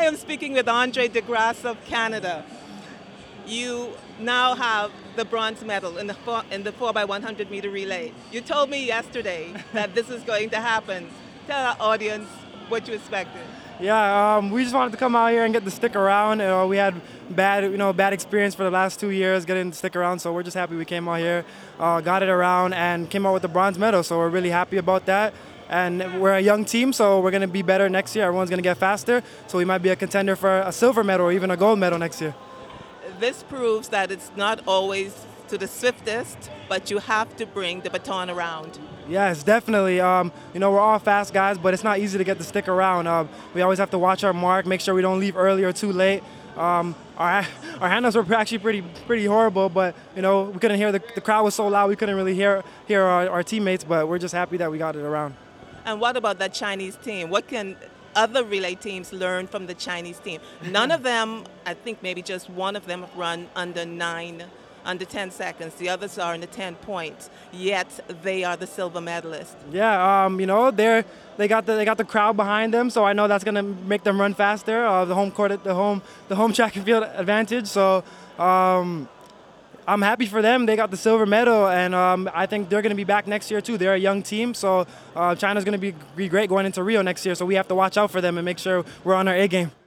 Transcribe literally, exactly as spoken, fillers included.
I am speaking with Andre DeGrasse of Canada. You now have the bronze medal in the four, in the four by one hundred meter relay. You told me yesterday that this is going to happen. Tell our audience what you expected. Yeah, um, we just wanted to come out here and get to stick around. You know, we had bad, you know, bad experience for the last two years getting to stick around, so we're just happy we came out here, uh, got it around, and came out with the bronze medal. So we're really happy about that. And we're a young team, so we're going to be better next year. Everyone's going to get faster, so we might be a contender for a silver medal or even a gold medal next year. This proves that it's not always to the swiftest, but you have to bring the baton around. Yes, definitely. Um, you know, we're all fast guys, but it's not easy to get to stick around. Uh, we always have to watch our mark, make sure we don't leave early or too late. Um, our our handles were actually pretty pretty horrible, but you know we couldn't hear the the crowd was so loud we couldn't really hear hear our, our teammates. But we're just happy that we got it around. And what about that Chinese team? What can other relay teams learn from the Chinese team? None of them, I think maybe just one of them have run under nine, under ten seconds. The others are in the ten points, yet they are the silver medalists. Yeah, um, you know, they're they got the they got the crowd behind them, so I know that's gonna make them run faster. Uh, the home court, the home the home track and field advantage. So. Um, I'm happy for them. They got the silver medal, and um, I think they're going to be back next year too. They're a young team, so uh, China's going to be, be great going into Rio next year. So we have to watch out for them and make sure we're on our A game.